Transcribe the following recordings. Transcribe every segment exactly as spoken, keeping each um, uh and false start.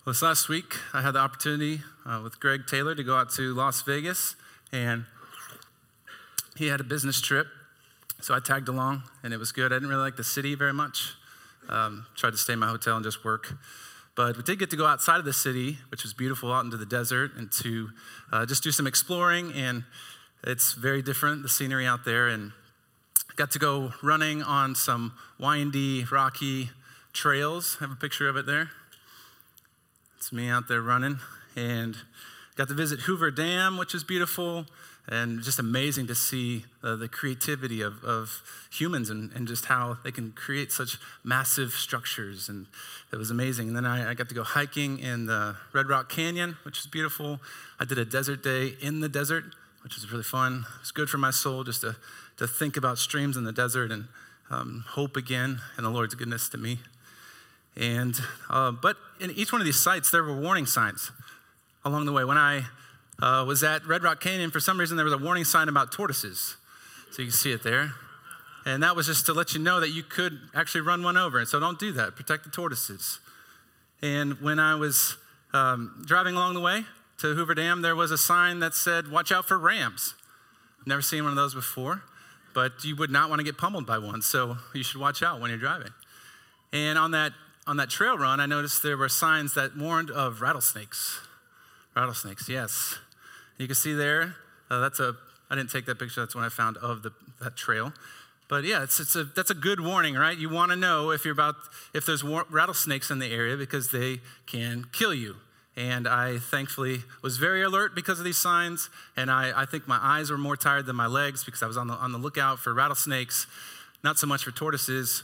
Well, this last week, I had the opportunity uh, with Greg Taylor to go out to Las Vegas, and he had a business trip, so I tagged along, and it was good. I didn't really like the city very much. Um, tried to stay in my hotel and just work. But we did get to go outside of the city, which was beautiful, out into the desert, and to uh, just do some exploring, and it's very different, the scenery out there, and got to go running on some windy, rocky trails. I have a picture of it there. It's me out there running, and got to visit Hoover Dam, which is beautiful, and just amazing to see uh, the creativity of, of humans and, and just how they can create such massive structures, and it was amazing. And then I, I got to go hiking in the Red Rock Canyon, which is beautiful. I did a desert day in the desert, which was really fun. It was good for my soul just to, to think about streams in the desert and um, hope again in the Lord's goodness to me. And uh, but in each one of these sites, there were warning signs along the way. When I uh, was at Red Rock Canyon, for some reason, there was a warning sign about tortoises. So you can see it there. And that was just to let you know that you could actually run one over. And so don't do that. Protect the tortoises. And when I was um, driving along the way to Hoover Dam, there was a sign that said, "Watch out for rams." I've never seen one of those before, but you would not want to get pummeled by one. So you should watch out when you're driving. And on that On that trail run, I noticed there were signs that warned of rattlesnakes. Rattlesnakes, yes. You can see there, uh, that's a, I didn't take that picture, that's when I found of the that trail. But yeah, it's it's a that's a good warning, right? You want to know if you're about, if there's war, rattlesnakes in the area because they can kill you. And I thankfully was very alert because of these signs, and I, I think my eyes were more tired than my legs because I was on the on the lookout for rattlesnakes, not so much for tortoises.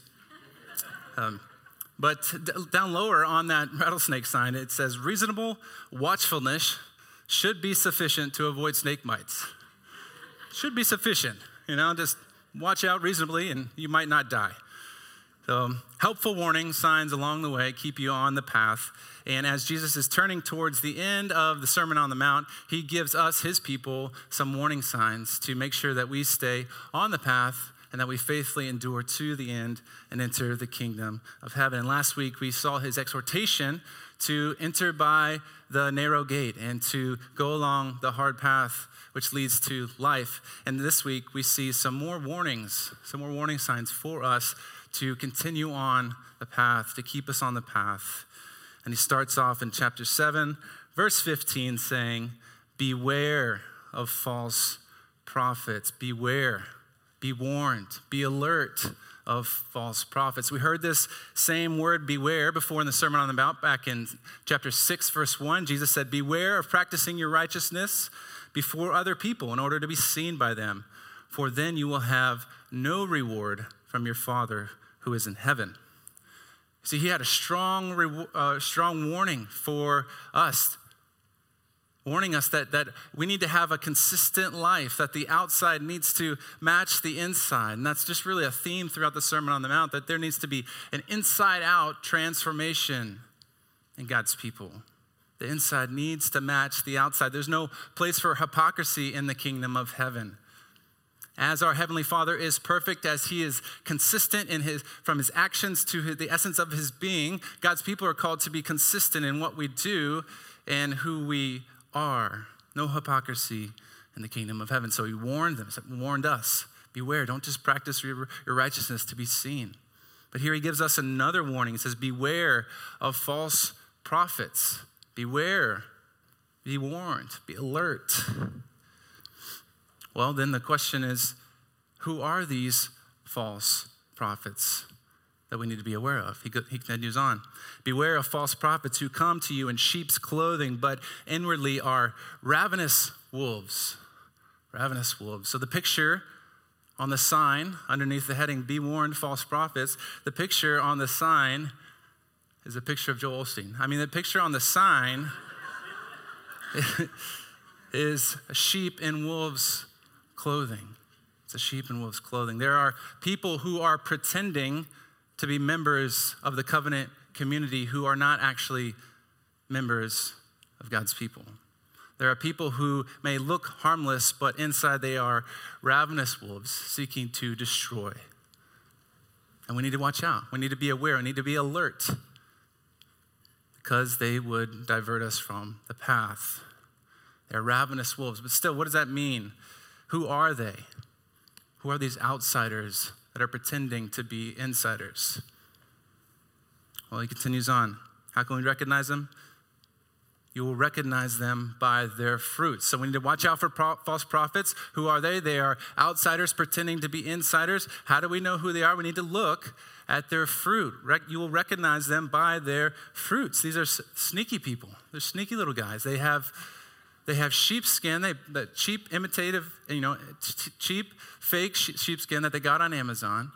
Um, But d- down lower on that rattlesnake sign, it says, "Reasonable watchfulness should be sufficient to avoid snake bites." Should be sufficient, you know, just watch out reasonably and you might not die. So helpful warning signs along the way keep you on the path. And as Jesus is turning towards the end of the Sermon on the Mount, he gives us, his people, some warning signs to make sure that we stay on the path and that we faithfully endure to the end and enter the kingdom of heaven. And last week, we saw his exhortation to enter by the narrow gate and to go along the hard path, which leads to life. And this week, we see some more warnings, some more warning signs for us to continue on the path, to keep us on the path. And he starts off in chapter seven, verse fifteen, saying, "Beware of false prophets. Beware. Be warned, be alert of false prophets." We heard this same word, beware, before in the Sermon on the Mount back in chapter six, verse one. Jesus said, "Beware of practicing your righteousness before other people in order to be seen by them, for then you will have no reward from your Father who is in heaven." See, he had a strong, uh, strong warning for us, warning us that, that we need to have a consistent life, that the outside needs to match the inside. And that's just really a theme throughout the Sermon on the Mount, that there needs to be an inside-out transformation in God's people. The inside needs to match the outside. There's no place for hypocrisy in the kingdom of heaven. As our Heavenly Father is perfect, as he is consistent in his from his actions to his, the essence of his being, God's people are called to be consistent in what we do and who we are. No hypocrisy in the kingdom of heaven. So he warned them, warned us, beware, don't just practice your, your righteousness to be seen. But here he gives us another warning. He says, beware of false prophets. Beware, be warned, be alert. Well, then the question is, who are these false prophets that we need to be aware of? He, he continues on. "Beware of false prophets who come to you in sheep's clothing, but inwardly are ravenous wolves." Ravenous wolves. So the picture on the sign underneath the heading, "Be warned, false prophets," the picture on the sign is a picture of Joel Osteen. I mean, the picture on the sign is a sheep in wolves' clothing. It's a sheep in wolves' clothing. There are people who are pretending to be members of the covenant community who are not actually members of God's people. There are people who may look harmless, but inside they are ravenous wolves seeking to destroy. And we need to watch out. We need to be aware. We need to be alert. The because they would divert us from the path. They're ravenous wolves. But still, what does that mean? Who are they? Who are these outsiders that are pretending to be insiders? Well, he continues on. How can we recognize them? You will recognize them by their fruits. So we need to watch out for pro- false prophets. Who are they? They are outsiders pretending to be insiders. How do we know who they are? We need to look at their fruit. Re- you will recognize them by their fruits. These are s- sneaky people. They're sneaky little guys. They have they have sheepskin, they the cheap imitative, you know, t- cheap fake sh- sheepskin that they got on Amazon.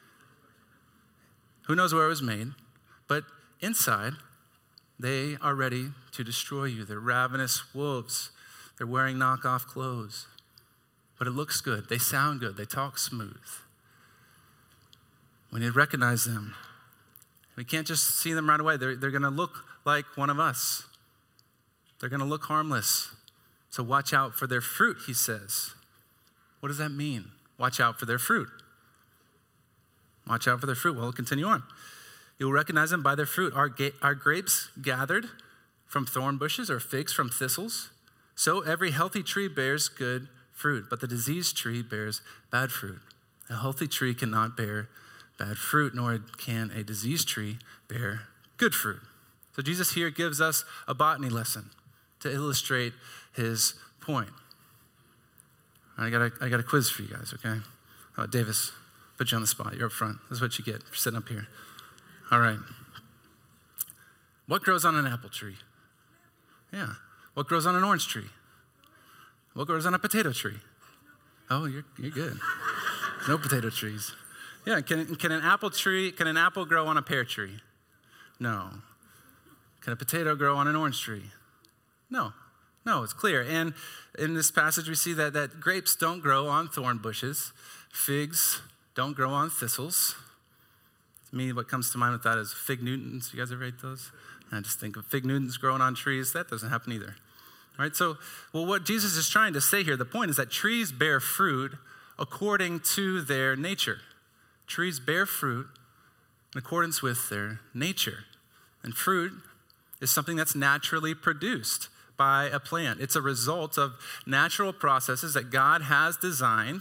Who knows where it was made? But inside, they are ready to destroy you. They're ravenous wolves. They're wearing knockoff clothes. But it looks good. They sound good. They talk smooth. We need to recognize them. We can't just see them right away. They're, they're going to look like one of us. They're going to look harmless. So watch out for their fruit, he says. What does that mean? Watch out for their fruit. Watch out for their fruit. Well, we'll continue on. You'll recognize them by their fruit. Are, ga- are grapes gathered from thorn bushes or figs from thistles? So every healthy tree bears good fruit, but the diseased tree bears bad fruit. A healthy tree cannot bear bad fruit, nor can a diseased tree bear good fruit. So Jesus here gives us a botany lesson to illustrate his point. I got a, I got a quiz for you guys, okay? Uh, Davis, put you on the spot. You're up front. This is what you get for sitting up here. All right. What grows on an apple tree? Yeah. What grows on an orange tree? What grows on a potato tree? Oh, you're you're good. No potato trees. Yeah. Can can an apple tree? Can an apple grow on a pear tree? No. Can a potato grow on an orange tree? No. No. It's clear. And in this passage, we see that that grapes don't grow on thorn bushes. Figs don't grow on thistles. To me, what comes to mind with that is fig Newtons. You guys ever ate those? I just think of fig Newtons growing on trees. That doesn't happen either. All right, so, well, what Jesus is trying to say here, the point is that trees bear fruit according to their nature. Trees bear fruit in accordance with their nature. And fruit is something that's naturally produced by a plant. It's a result of natural processes that God has designed.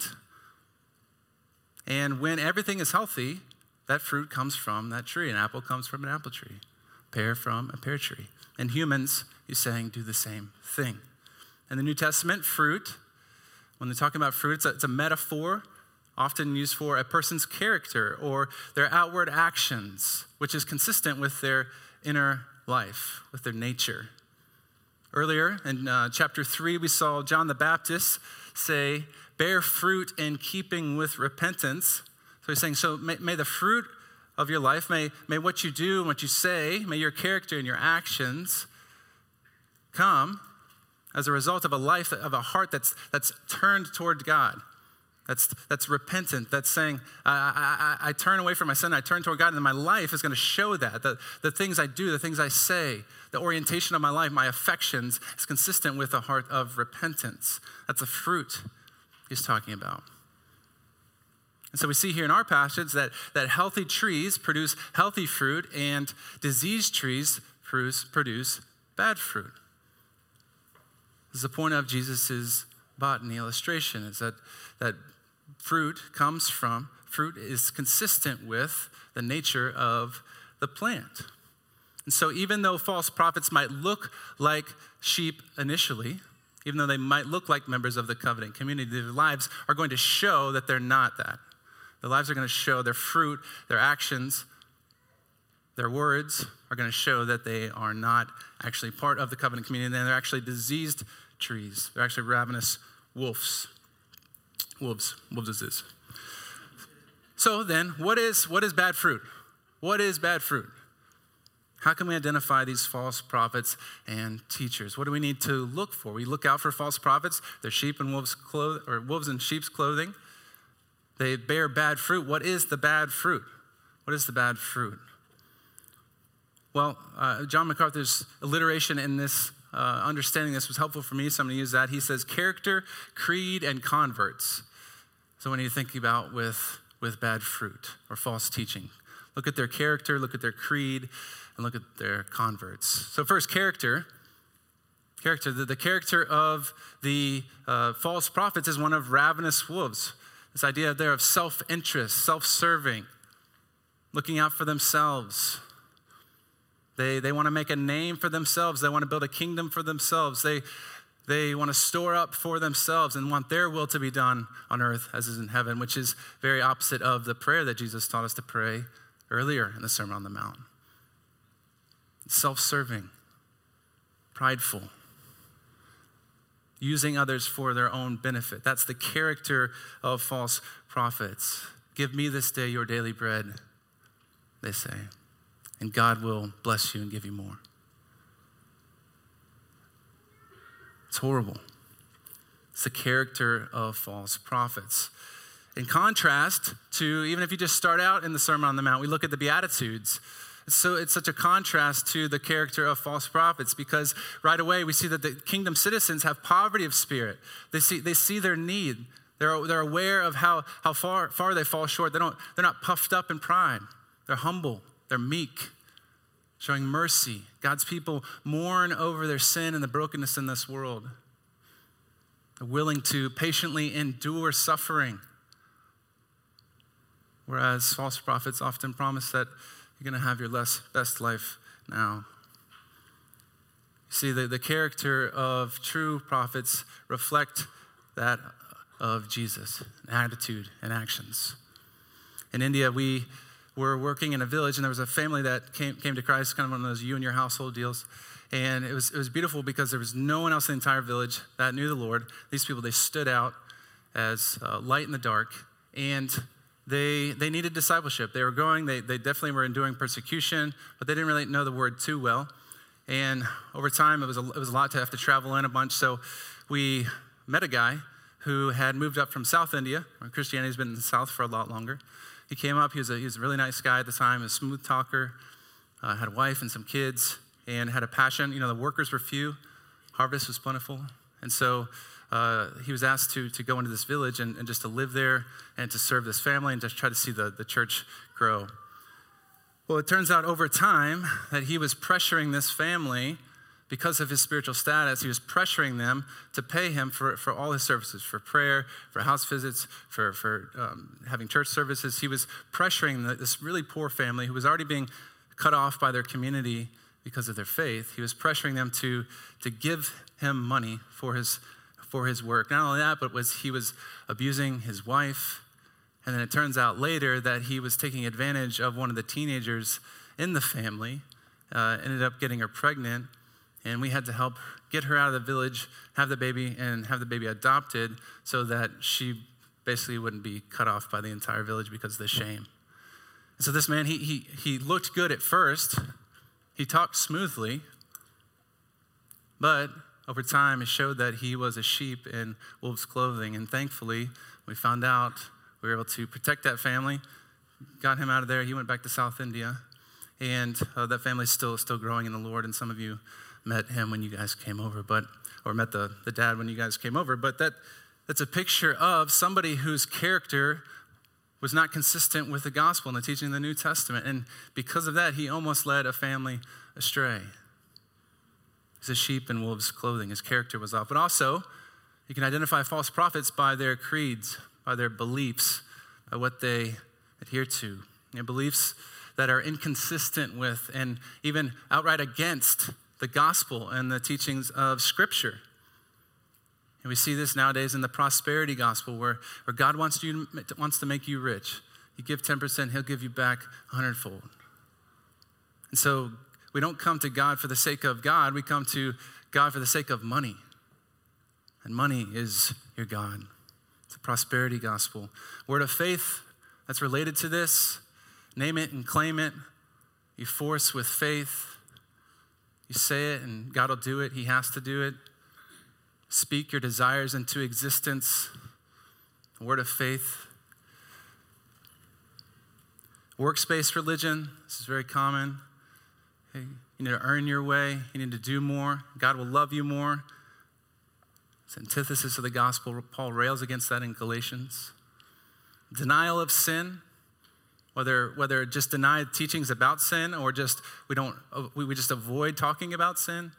And when everything is healthy, that fruit comes from that tree. An apple comes from an apple tree. Pear from a pear tree. And humans, he's saying, do the same thing. In the New Testament, fruit, when they're talking about fruit, it's a, it's a metaphor often used for a person's character or their outward actions, which is consistent with their inner life, with their nature. Earlier in uh, chapter three, we saw John the Baptist say, bear fruit in keeping with repentance. So he's saying, so may, may the fruit of your life, may, may what you do and what you say, may your character and your actions come as a result of a life, of a heart that's that's turned toward God, that's that's repentant, that's saying, I, I, I turn away from my sin, I turn toward God, and my life is going to show that. The, the things I do, the things I say, the orientation of my life, my affections is consistent with a heart of repentance. That's a fruit he's talking about. And so we see here in our passage that, that healthy trees produce healthy fruit and diseased trees produce, produce bad fruit. This is the point of Jesus' botany illustration, is that, that fruit comes from, fruit is consistent with the nature of the plant. And so even though false prophets might look like sheep initially, even though they might look like members of the covenant community, their lives are going to show that they're not that. Their lives are going to show, their fruit, their actions, their words are going to show that they are not actually part of the covenant community, and they're actually diseased trees. They're actually ravenous wolves. Wolves. Wolves is this. So then, what is what is bad fruit? What is bad fruit? How can we identify these false prophets and teachers? What do we need to look for? We look out for false prophets. They're sheep and wolves clothing, or wolves in sheep's clothing. They bear bad fruit. What is the bad fruit? What is the bad fruit? Well, uh, John MacArthur's alliteration in this, uh, understanding this was helpful for me, so I'm going to use that. He says character, creed, and converts. So when you think about with, with bad fruit or false teaching, Look at their character, look at their creed, and look at their converts. So first, character. Character. The, the character of the uh, false prophets is one of ravenous wolves. This idea there of self-interest, self-serving, looking out for themselves. They, they want to make a name for themselves. They want to build a kingdom for themselves. They, they want to store up for themselves and want their will to be done on earth as is in heaven, which is very opposite of the prayer that Jesus taught us to pray earlier in the Sermon on the Mount. Self-serving, prideful, using others for their own benefit. That's the character of false prophets. Give me this day your daily bread, they say, and God will bless you and give you more. It's horrible. It's the character of false prophets. In contrast to, even if you just start out in the Sermon on the Mount, we look at the Beatitudes. So it's such a contrast to the character of false prophets because right away we see that the kingdom citizens have poverty of spirit. They see they see their need. They're, they're aware of how, how far, far they fall short. They don't, they're not puffed up in pride. They're humble. They're meek, showing mercy. God's people mourn over their sin and the brokenness in this world. They're willing to patiently endure suffering. Whereas false prophets often promise that you're going to have your less, best life now. You see, the, the character of true prophets reflect that of Jesus, attitude and actions. In India, we were working in a village, and there was a family that came, came to Christ, kind of one of those you and your household deals. And it was, it was beautiful because there was no one else in the entire village that knew the Lord. These people, they stood out as uh, light in the dark, and They they needed discipleship. They were growing. They they definitely were enduring persecution, but they didn't really know the word too well. And over time, it was a, it was a lot to have to travel in a bunch. So we met a guy who had moved up from South India, where Christianity's been in the South for a lot longer. He came up. He was a, he was a really nice guy at the time, a smooth talker, uh, had a wife and some kids, and had a passion. You know, the workers were few, harvest was plentiful, and so Uh, he was asked to to go into this village and, and just to live there and to serve this family and just try to see the, the church grow. Well, it turns out over time that he was pressuring this family because of his spiritual status. He was pressuring them to pay him for, for all his services, for prayer, for house visits, for, for um, having church services. He was pressuring the, this really poor family who was already being cut off by their community because of their faith. He was pressuring them to, to give him money for his for his work. Not only that, but was he was abusing his wife. And then it turns out later that he was taking advantage of one of the teenagers in the family, uh, ended up getting her pregnant, and we had to help get her out of the village, have the baby, and have the baby adopted so that she basically wouldn't be cut off by the entire village because of the shame. And so this man, he he he looked good at first. He talked smoothly, but over time, it showed that he was a sheep in wolf's clothing. And thankfully, we found out we were able to protect that family, got him out of there. He went back to South India. And uh, that family's still still growing in the Lord. And some of you met him when you guys came over, but or met the, the dad when you guys came over. But that that's a picture of somebody whose character was not consistent with the gospel and the teaching of the New Testament. And because of that, he almost led a family astray. He's a sheep in wolves' clothing. His character was off. But also, you can identify false prophets by their creeds, by their beliefs, by what they adhere to. You know, beliefs that are inconsistent with and even outright against the gospel and the teachings of Scripture. And we see this nowadays in the prosperity gospel where, where God wants, you, wants to make you rich. You give ten percent, he'll give you back a hundredfold. And so we don't come to God for the sake of God. We come to God for the sake of money. And money is your God. It's a prosperity gospel. Word of faith that's related to this. Name it and claim it. You force with faith. You say it and God will do it. He has to do it. Speak your desires into existence. Word of faith. Works-based religion. This is very common. You need to earn your way. You need to do more. God will love you more. It's antithesis of the gospel. Paul rails against that in Galatians. Denial of sin. whether whether just deny teachings about sin or just we don't we, we just avoid talking about sin.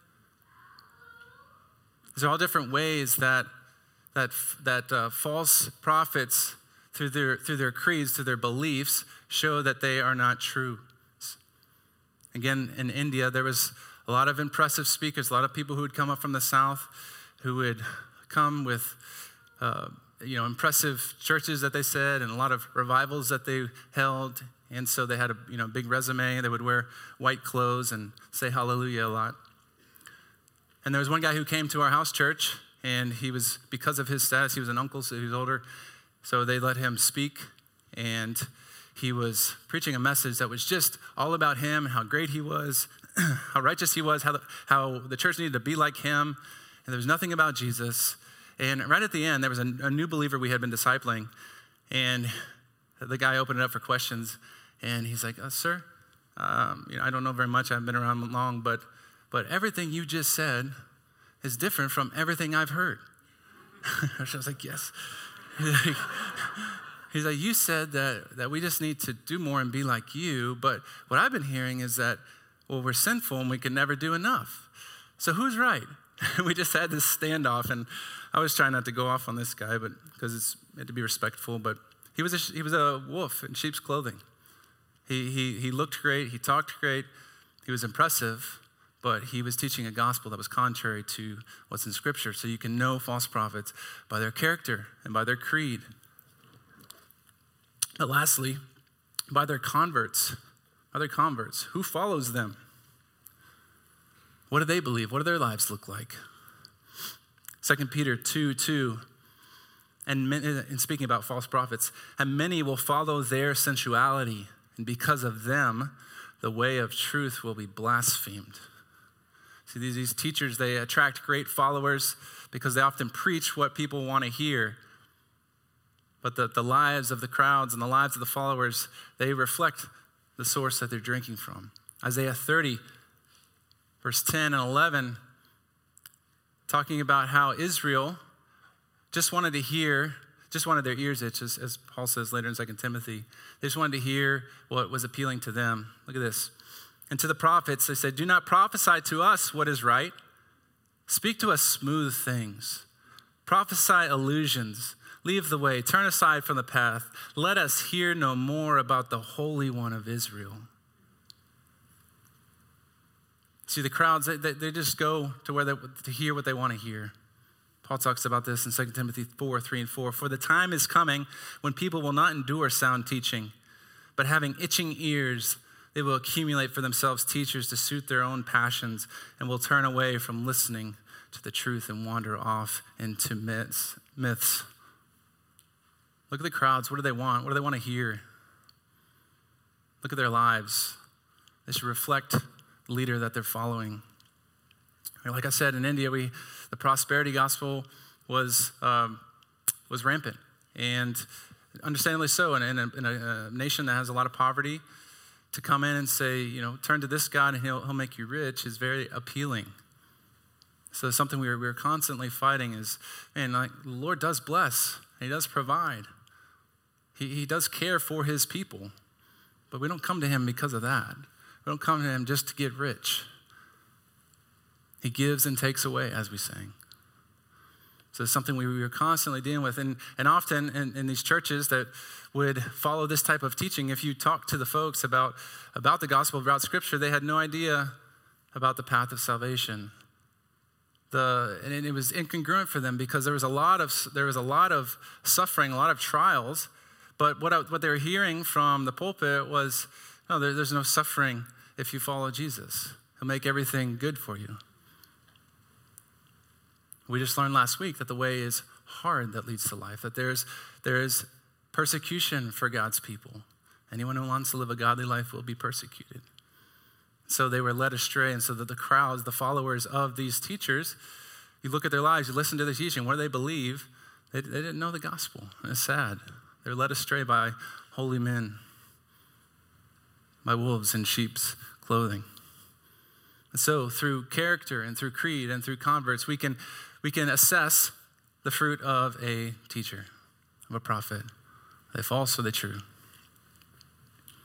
These are all different ways that that that uh, false prophets through their through their creeds, through their beliefs, show that they are not true. Again, in India, there was a lot of impressive speakers, a lot of people who would come up from the south, who would come with, uh, you know, impressive churches that they said, and a lot of revivals that they held. And so they had a, you know, big resume. They would wear white clothes and say hallelujah a lot. And there was one guy who came to our house church, and he was, because of his status, he was an uncle, so he was older. So they let him speak, and he was preaching a message that was just all about him, how great he was, how righteous he was, how the, how the church needed to be like him, and there was nothing about Jesus. And right at the end, there was a, a new believer we had been discipling, and the guy opened it up for questions, and he's like, oh, sir, um, you know, I don't know very much, I haven't been around long, but but everything you just said is different from everything I've heard. I was like, yes. He's like, you said that, that we just need to do more and be like you, but what I've been hearing is that, well, we're sinful and we can never do enough. So who's right? We just had this standoff, and I was trying not to go off on this guy, but because it's meant to be respectful, but he was a, he was a wolf in sheep's clothing. He, he, he looked great, he talked great, he was impressive, but he was teaching a gospel that was contrary to what's in Scripture. So you can know false prophets by their character and by their creed. But lastly, by their converts, by their converts, who follows them? What do they believe? What do their lives look like? Second Peter two two, and in speaking about false prophets, and many will follow their sensuality, and because of them, the way of truth will be blasphemed. See, these, these teachers, they attract great followers because they often preach what people want to hear. But the, the lives of the crowds and the lives of the followers, they reflect the source that they're drinking from. Isaiah thirty, verse ten and eleven, talking about how Israel just wanted to hear, just wanted their ears itched, as, as Paul says later in Second Timothy. They just wanted to hear what was appealing to them. Look at this. And to the prophets, they said, do not prophesy to us what is right. Speak to us smooth things. Prophesy illusions. Leave the way, turn aside from the path. Let us hear no more about the Holy One of Israel. See, the crowds, they, they just go to where they, to hear what they want to hear. Paul talks about this in Second Timothy four, three and four. For the time is coming when people will not endure sound teaching, but having itching ears, they will accumulate for themselves teachers to suit their own passions and will turn away from listening to the truth and wander off into myths. myths. Look at the crowds. What do they want? What do they want to hear? Look at their lives. They should reflect the leader that they're following. Like I said, in India, we the prosperity gospel was um, was rampant, and understandably so. And in, in, a, in a nation that has a lot of poverty, to come in and say, you know, turn to this God and he'll he'll make you rich is very appealing. So something we are we are constantly fighting is, man, like the Lord does bless, and He does provide. He, he does care for His people, but we don't come to Him because of that. We don't come to Him just to get rich. He gives and takes away, as we sang. So it's something we, we are constantly dealing with. And, and often in, in these churches that would follow this type of teaching, if you talk to the folks about, about the gospel, about Scripture, they had no idea about the path of salvation. The, and it was incongruent for them because there was a lot of there was a lot of suffering, a lot of trials. But what I, what they were hearing from the pulpit was, no, there, there's no suffering if you follow Jesus. He'll make everything good for you. We just learned last week that the way is hard that leads to life. That there's there is persecution for God's people. Anyone who wants to live a godly life will be persecuted. So they were led astray, and so that the crowds, the followers of these teachers, you look at their lives, you listen to their teaching, what do they believe? They, they didn't know the gospel. And it's sad. They're led astray by holy men, by wolves in sheep's clothing. And so through character and through creed and through converts, we can we can assess the fruit of a teacher, of a prophet. Are they false or are they true?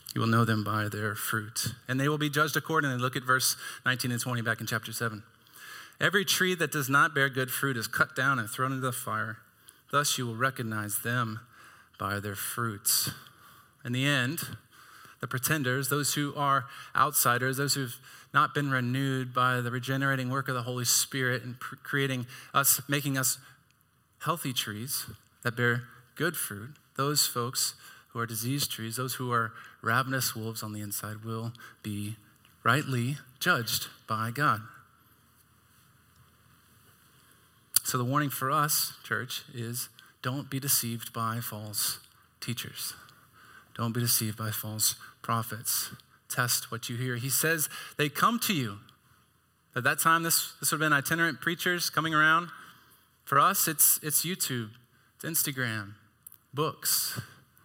You will know them by their fruit. And they will be judged accordingly. Look at verse nineteen and twenty back in chapter seven. Every tree that does not bear good fruit is cut down and thrown into the fire. Thus you will recognize them by their fruits. In the end, the pretenders, those who are outsiders, those who've not been renewed by the regenerating work of the Holy Spirit and pr- creating us, making us healthy trees that bear good fruit, those folks who are diseased trees, those who are ravenous wolves on the inside will be rightly judged by God. So the warning for us, church, is don't be deceived by false teachers. Don't be deceived by false prophets. Test what you hear. He says they come to you. At that time, this, this would have been itinerant preachers coming around. For us, it's, it's YouTube, it's Instagram, books.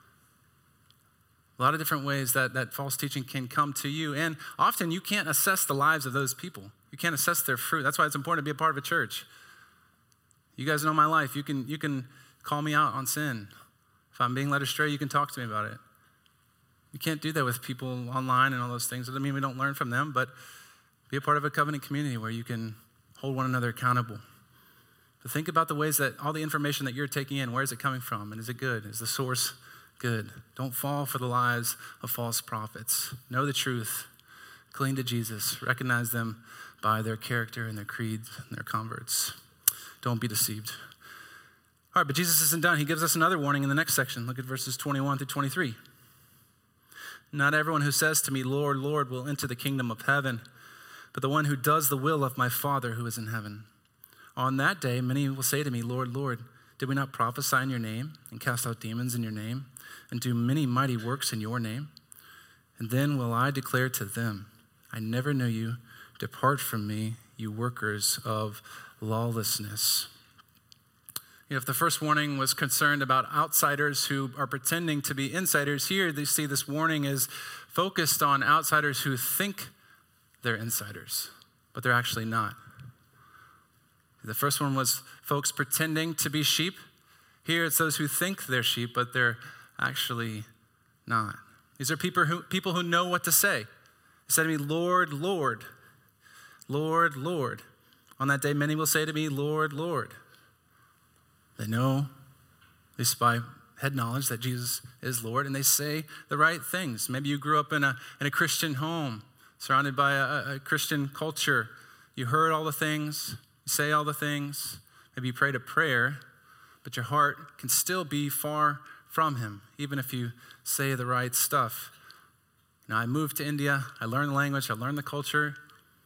A lot of different ways that, that false teaching can come to you. And often you can't assess the lives of those people. You can't assess their fruit. That's why it's important to be a part of a church. You guys know my life. You can, you can call me out on sin. If I'm being led astray, you can talk to me about it. You can't do that with people online and all those things. It doesn't mean we don't learn from them, but be a part of a covenant community where you can hold one another accountable. But think about the ways that all the information that you're taking in, where is it coming from? And is it good? Is the source good? Don't fall for the lies of false prophets. Know the truth. Cling to Jesus. Recognize them by their character and their creeds and their converts. Don't be deceived. All right, but Jesus isn't done. He gives us another warning in the next section. Look at verses twenty-one through twenty-three. Not everyone who says to me, Lord, Lord, will enter the kingdom of heaven, but the one who does the will of my Father who is in heaven. On that day, many will say to me, Lord, Lord, did we not prophesy in your name and cast out demons in your name and do many mighty works in your name? And then will I declare to them, I never knew you. Depart from me, you workers of lawlessness. If the first warning was concerned about outsiders who are pretending to be insiders, here they see this warning is focused on outsiders who think they're insiders, but they're actually not. The first one was folks pretending to be sheep. Here it's those who think they're sheep, but they're actually not. These are people who, people who know what to say. They say to me, Lord, Lord, Lord, Lord. On that day, many will say to me, Lord, Lord. They know, at least by head knowledge, that Jesus is Lord, and they say the right things. Maybe you grew up in a, in a Christian home, surrounded by a, a Christian culture. You heard all the things, you say all the things. Maybe you prayed a prayer, but your heart can still be far from him, even if you say the right stuff. Now, I moved to India. I learned the language. I learned the culture.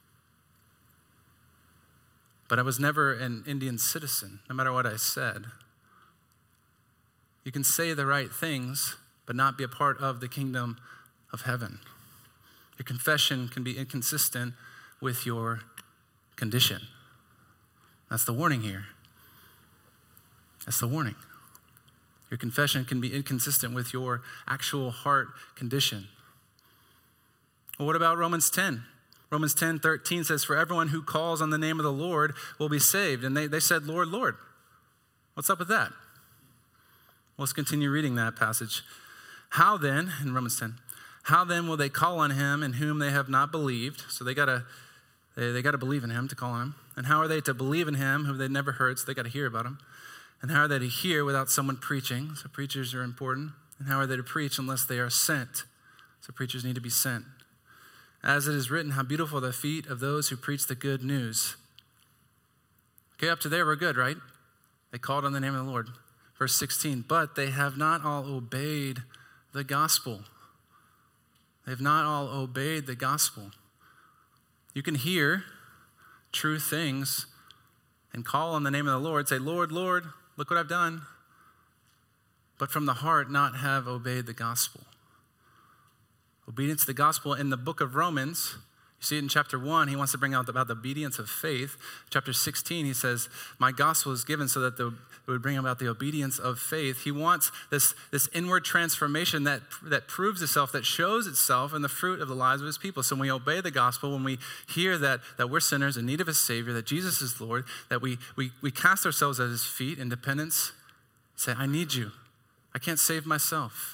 But I was never an Indian citizen, no matter what I said. You can say the right things, but not be a part of the kingdom of heaven. Your confession can be inconsistent with your condition. That's the warning here. That's the warning. Your confession can be inconsistent with your actual heart condition. Well, what about Romans ten? Romans ten thirteen says, for everyone who calls on the name of the Lord will be saved. And they, they said, Lord, Lord. What's up with that? Let's continue reading that passage. How then, in Romans ten, how then will they call on him in whom they have not believed? So they gotta they, they gotta believe in him to call on him. And how are they to believe in him who they've never heard? So they gotta hear about him. And how are they to hear without someone preaching? So preachers are important. And how are they to preach unless they are sent? So preachers need to be sent. As it is written, how beautiful are the feet of those who preach the good news. Okay, up to there, we're good, right? They called on the name of the Lord. Verse sixteen, but they have not all obeyed the gospel. They have not all obeyed the gospel. You can hear true things and call on the name of the Lord, say, Lord, Lord, look what I've done. But from the heart not have obeyed the gospel. Obedience to the gospel in the book of Romans, you see it in chapter one, he wants to bring out about the obedience of faith. Chapter sixteen, he says, my gospel is given so that the, it would bring about the obedience of faith. He wants this, this inward transformation that, that proves itself, that shows itself in the fruit of the lives of his people. So when we obey the gospel, when we hear that, that we're sinners in need of a Savior, that Jesus is Lord, that we, we, we cast ourselves at his feet in dependence, say, I need you. I can't save myself.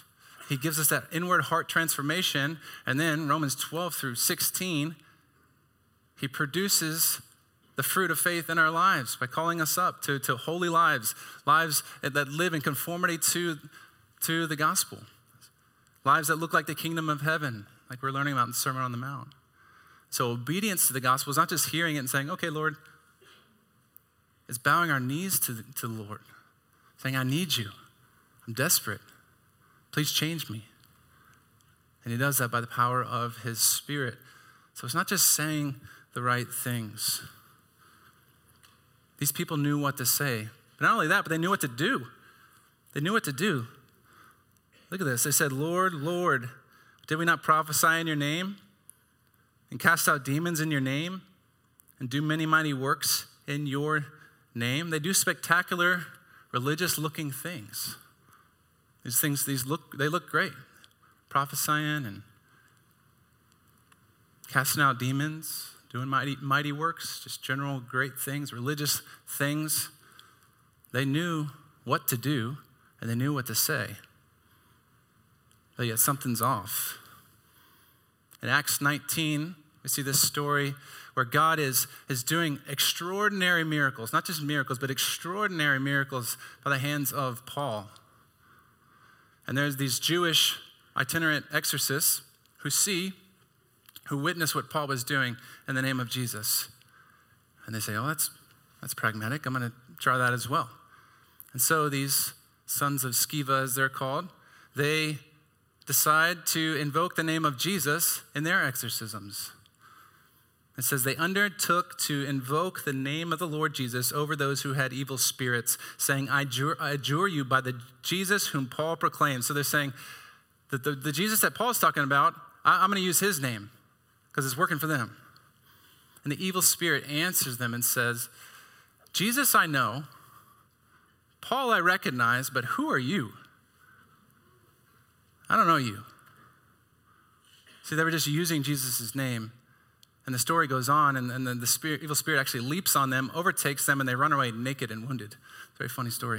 he gives us that inward heart transformation. And then Romans twelve through sixteen, he produces the fruit of faith in our lives by calling us up to, to holy lives, lives that live in conformity to, to the gospel, lives that look like the kingdom of heaven, like we're learning about in the Sermon on the Mount. So obedience to the gospel is not just hearing it and saying, okay, Lord, it's bowing our knees to the, to the Lord, saying, I need you. I'm desperate. Please change me. And he does that by the power of his Spirit. So it's not just saying the right things. These people knew what to say. But not only that, but they knew what to do. They knew what to do. Look at this. They said, Lord, Lord, did we not prophesy in your name and cast out demons in your name and do many mighty works in your name? They do spectacular, religious-looking things. These things, these look, they look great. Prophesying and casting out demons, doing mighty, mighty works, just general great things, religious things. They knew what to do and they knew what to say. But yet something's off. In Acts nineteen, we see this story where God is, is doing extraordinary miracles, not just miracles, but extraordinary miracles by the hands of Paul. And there's these Jewish itinerant exorcists who see, who witness what Paul was doing in the name of Jesus. And they say, oh, that's that's pragmatic. I'm going to try that as well. And so these sons of Sceva, as they're called, they decide to invoke the name of Jesus in their exorcisms. It says they undertook to invoke the name of the Lord Jesus over those who had evil spirits, saying, I adjure, I adjure you by the Jesus whom Paul proclaimed. So they're saying that the, the Jesus that Paul's talking about, I, I'm going to use his name because it's working for them. And the evil spirit answers them and says, Jesus I know, Paul I recognize, but who are you? I don't know you. See, they were just using Jesus' name. And the story goes on, and, and then the spirit, evil spirit actually leaps on them, overtakes them, and they run away naked and wounded. It's a very funny story.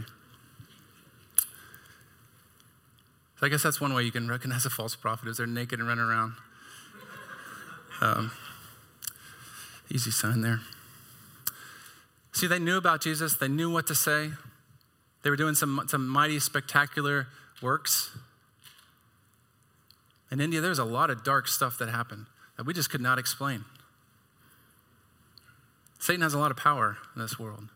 So I guess that's one way you can recognize a false prophet, is they're naked and running around. Um, easy sign there. See, they knew about Jesus. They knew what to say. They were doing some, some mighty, spectacular works. In India, there's a lot of dark stuff that happened that we just could not explain. Satan has a lot of power in this world.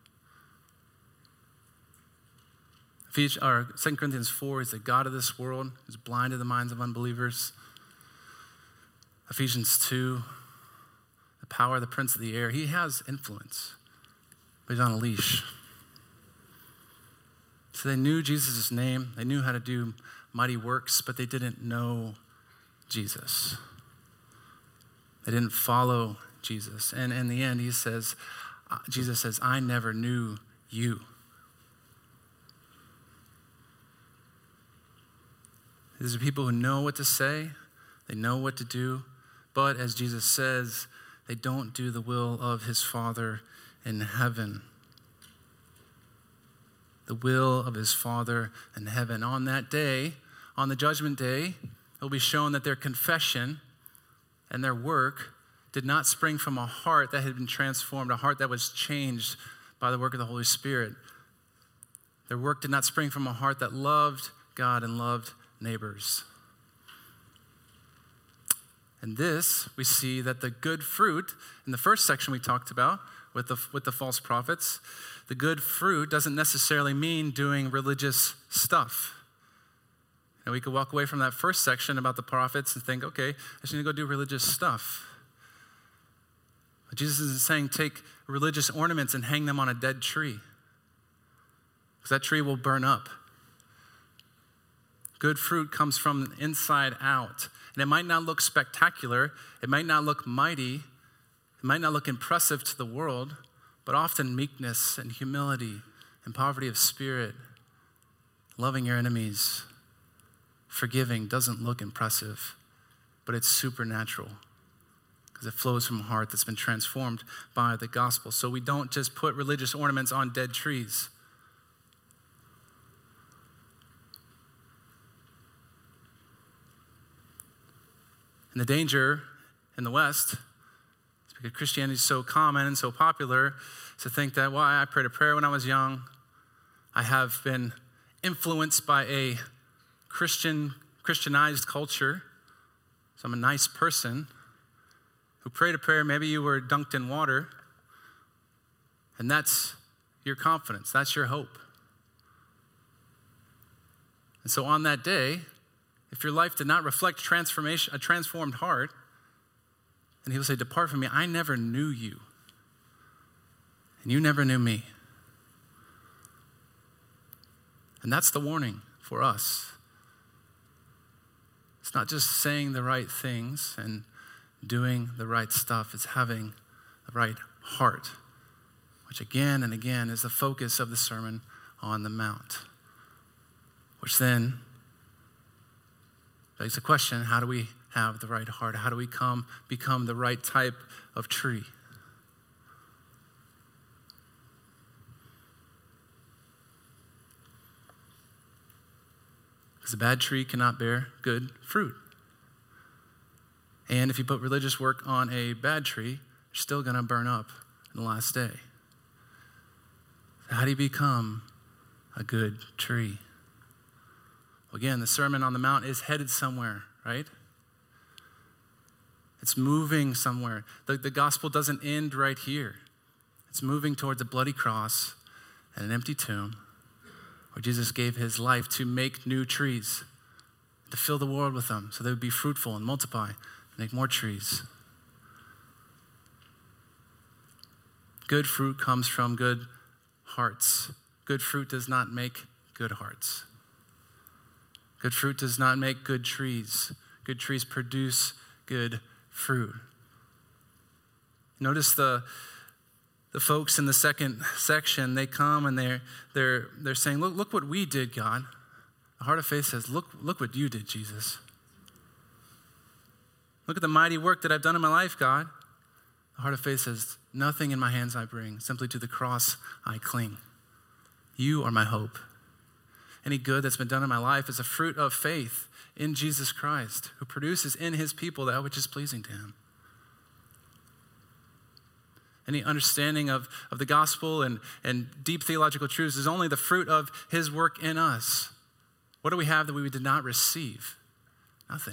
Second Corinthians four is the God of this world, who's blind to the minds of unbelievers. Ephesians two, the power of the prince of the air. He has influence, but he's on a leash. So they knew Jesus' name. They knew how to do mighty works, but they didn't know Jesus. They didn't follow Jesus. And in the end, he says, Jesus says, I never knew you. These are people who know what to say. They know what to do. But as Jesus says, they don't do the will of his Father in heaven. The will of his Father in heaven. On that day, on the judgment day, it will be shown that their confession and their work did not spring from a heart that had been transformed, a heart that was changed by the work of the Holy Spirit. Their work did not spring from a heart that loved God and loved neighbors. And this, we see that the good fruit, in the first section we talked about with the, with the false prophets, the good fruit doesn't necessarily mean doing religious stuff. And we could walk away from that first section about the prophets and think, okay, I just need to go do religious stuff. But Jesus isn't saying take religious ornaments and hang them on a dead tree, because that tree will burn up. Good fruit comes from the inside out. And it might not look spectacular. It might not look mighty. It might not look impressive to the world, but often meekness and humility and poverty of spirit, loving your enemies, forgiving doesn't look impressive, but it's supernatural because it flows from a heart that's been transformed by the gospel. So we don't just put religious ornaments on dead trees. And the danger in the West, because Christianity is so common and so popular, is to think that, well, I prayed a prayer when I was young. I have been influenced by a Christian, Christianized culture. So I'm a nice person who prayed a prayer. Maybe you were dunked in water. And that's your confidence. That's your hope. And so on that day, if your life did not reflect transformation, a transformed heart, and he will say, depart from me, I never knew you. And you never knew me. And that's the warning for us. It's not just saying the right things and doing the right stuff. It's having the right heart, which again and again is the focus of the Sermon on the Mount. Which then begs the question, how do we have the right heart? How do we come become the right type of tree? Because a bad tree cannot bear good fruit. And if you put religious work on a bad tree, you're still going to burn up in the last day. So how do you become a good tree? Well, again, the Sermon on the Mount is headed somewhere, right? It's moving somewhere. The, the gospel doesn't end right here. It's moving towards a bloody cross and an empty tomb where Jesus gave his life to make new trees, to fill the world with them so they would be fruitful and multiply and make more trees. Good fruit comes from good hearts. Good fruit does not make good hearts. Good fruit does not make good trees. Good trees produce good fruit. Notice the the folks in the second section, they come and they're they're they're saying, look, look what we did, God. The heart of faith says, look, look what you did, Jesus. Look at the mighty work that I've done in my life, God. The heart of faith says, nothing in my hands I bring, simply to the cross I cling. You are my hope. Any good that's been done in my life is a fruit of faith in Jesus Christ, who produces in his people that which is pleasing to him. Any understanding of, of the gospel and, and deep theological truths is only the fruit of his work in us. What do we have that we did not receive? Nothing.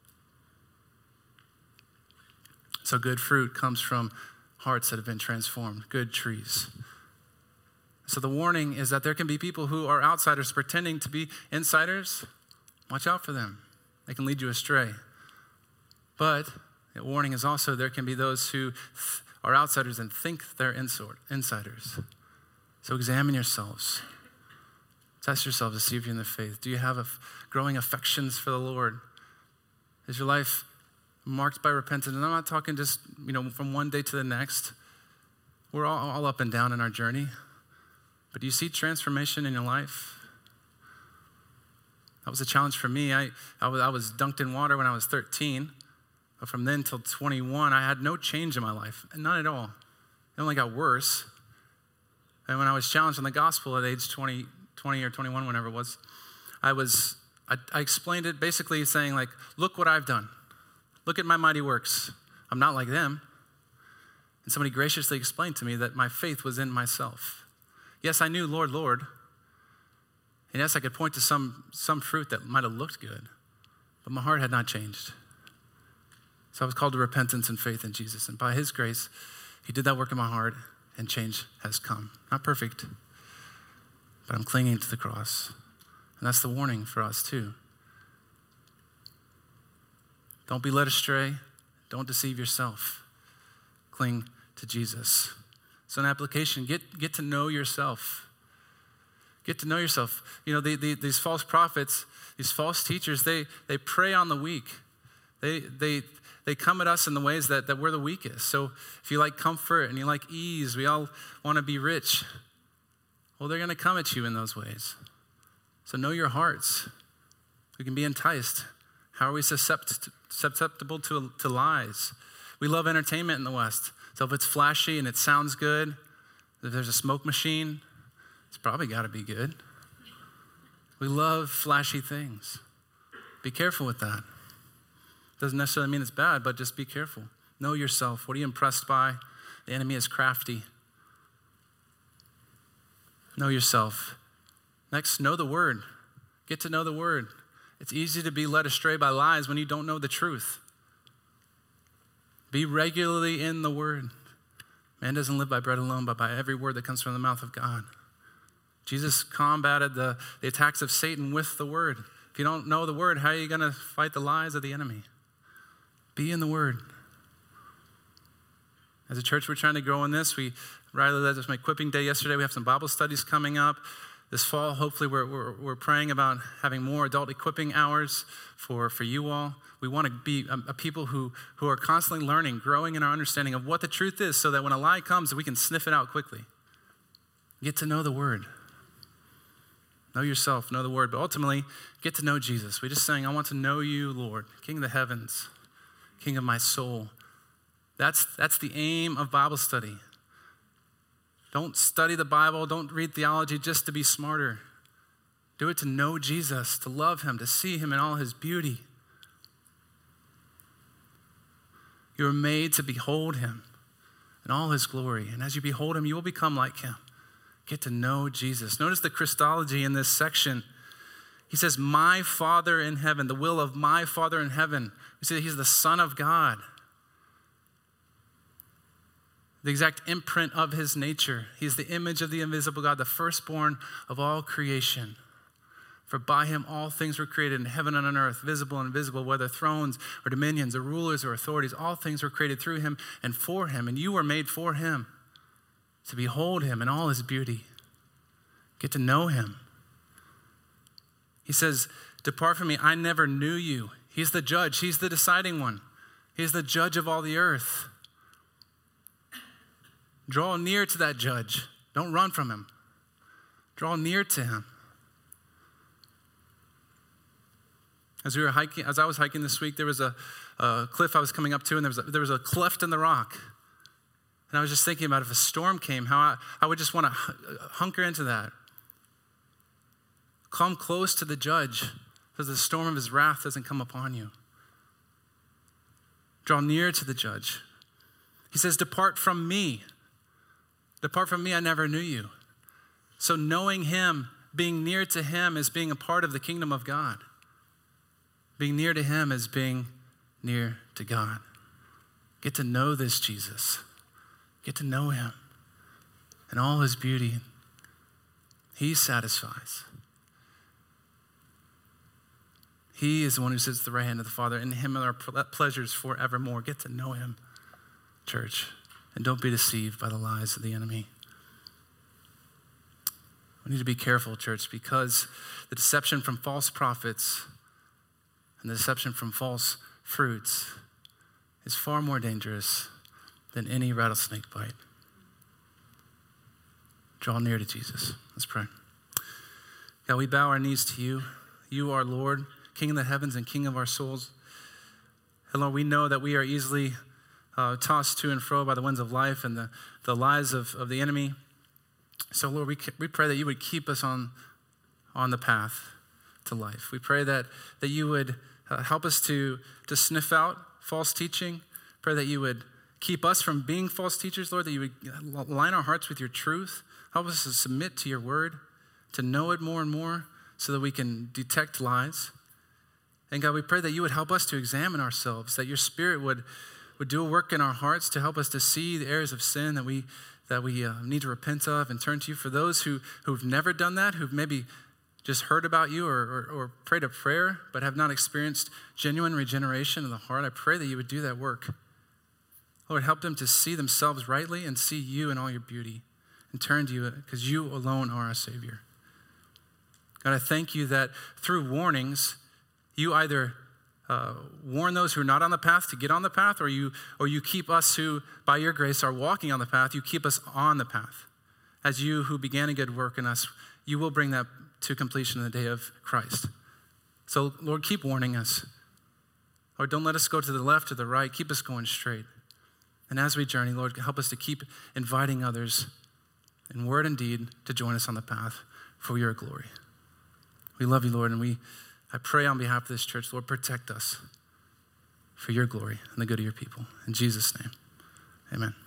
So good fruit comes from hearts that have been transformed, good trees. So the warning is that there can be people who are outsiders pretending to be insiders. Watch out for them. They can lead you astray. But the warning is also there can be those who are outsiders and think they're insiders. So examine yourselves. Test yourselves to see if you're in the faith. Do you have a growing affections for the Lord? Is your life marked by repentance? And I'm not talking just, you know, from one day to the next. We're all, all up and down in our journey. But do you see transformation in your life? That was a challenge for me. I, I, was, I was dunked in water when I was thirteen. But from then till twenty-one, I had no change in my life. None at all. It only got worse. And when I was challenged on the gospel at age twenty, twenty or twenty-one, whenever it was, I was, I, I explained it basically saying like, look what I've done. Look at my mighty works. I'm not like them. And somebody graciously explained to me that my faith was in myself. Yes, I knew Lord, Lord. And yes, I could point to some, some fruit that might have looked good, but my heart had not changed. So I was called to repentance and faith in Jesus. And by his grace, he did that work in my heart and change has come. Not perfect, but I'm clinging to the cross. And that's the warning for us too. Don't be led astray. Don't deceive yourself. Cling to Jesus. So an application, get, get to know yourself. Get to know yourself. You know, the, the, these false prophets, these false teachers, they they prey on the weak. They they they come at us in the ways that, that we're the weakest. So if you like comfort and you like ease, we all want to be rich. Well, they're going to come at you in those ways. So know your hearts. We can be enticed. How are we susceptible to, to lies? We love entertainment in the West. So if it's flashy and it sounds good, if there's a smoke machine, it's probably got to be good. We love flashy things. Be careful with that. Doesn't necessarily mean it's bad, but just be careful. Know yourself. What are you impressed by? The enemy is crafty. Know yourself. Next, know the word. Get to know the word. It's easy to be led astray by lies when you don't know the truth. Be regularly in the word. Man doesn't live by bread alone, but by every word that comes from the mouth of God. Jesus combated the, the attacks of Satan with the word. If you don't know the word, how are you going to fight the lies of the enemy? Be in the word. As a church, we're trying to grow in this. We, Riley led us my equipping day yesterday. We have some Bible studies coming up. This fall, hopefully, we're, we're, we're praying about having more adult equipping hours for, for you all. We want to be a, a people who, who are constantly learning, growing in our understanding of what the truth is so that when a lie comes, we can sniff it out quickly. Get to know the word. Know yourself, know the word, but ultimately, get to know Jesus. We're just saying, I want to know you, Lord, King of the heavens, King of my soul. That's, that's the aim of Bible study. Don't study the Bible, don't read theology just to be smarter. Do it to know Jesus, to love him, to see him in all his beauty. You are made to behold him in all his glory. And as you behold him, you will become like him. Get to know Jesus. Notice the Christology in this section. He says, my Father in heaven, the will of my Father in heaven. We see that he's the Son of God. The exact imprint of his nature. He's the image of the invisible God, the firstborn of all creation. For by him all things were created in heaven and on earth, visible and invisible, whether thrones or dominions or rulers or authorities. All things were created through him and for him. And you were made for him, to behold him in all his beauty. Get to know him. He says, depart from me, I never knew you. He's the judge. He's the deciding one. He's the judge of all the earth. Draw near to that judge. Don't run from him. Draw near to him. As we were hiking, as I was hiking this week, there was a, a cliff I was coming up to, and there was a, there was a cleft in the rock. And I was just thinking about if a storm came, how I, I would just want to hunker into that. Come close to the judge, so the storm of his wrath doesn't come upon you. Draw near to the judge. He says, depart from me. Depart from me, I never knew you. So knowing him, being near to him is being a part of the kingdom of God. Being near to him is being near to God. Get to know this Jesus. Get to know him and all his beauty. He satisfies. He is the one who sits at the right hand of the Father. In him are pleasures forevermore. Get to know him, church. And don't be deceived by the lies of the enemy. We need to be careful, church, because the deception from false prophets and the deception from false fruits is far more dangerous than any rattlesnake bite. Draw near to Jesus. Let's pray. God, we bow our knees to you. You are Lord, King of the heavens and King of our souls. And Lord, we know that we are easily uh, tossed to and fro by the winds of life and the, the lies of, of the enemy. So Lord, we, we pray that you would keep us on, on the path to life. We pray that, that you would uh, help us to, to sniff out false teaching. Pray that you would keep us from being false teachers, Lord, that you would align our hearts with your truth. Help us to submit to your word, to know it more and more so that we can detect lies. And God, we pray that you would help us to examine ourselves, that your spirit would, would do a work in our hearts to help us to see the areas of sin that we that we uh, need to repent of and turn to you. For those who, who've never done that, who've maybe just heard about you or, or, or prayed a prayer but have not experienced genuine regeneration of the heart, I pray that you would do that work. Lord, help them to see themselves rightly and see you in all your beauty and turn to you because you alone are our Savior. God, I thank you that through warnings, you either uh, warn those who are not on the path to get on the path, or you or you keep us who, by your grace, are walking on the path. You keep us on the path. As you who began a good work in us, you will bring that to completion in the day of Christ. So, Lord, keep warning us. Lord, don't let us go to the left or the right. Keep us going straight. And as we journey, Lord, help us to keep inviting others in word and deed to join us on the path for your glory. We love you, Lord, and we I pray on behalf of this church, Lord, protect us. for your glory and the good of your people. In Jesus' name, amen.